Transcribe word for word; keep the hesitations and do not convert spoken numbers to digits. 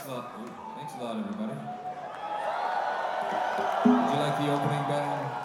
Thanks a lot. Thanks a lot, everybody. Would you like the opening band?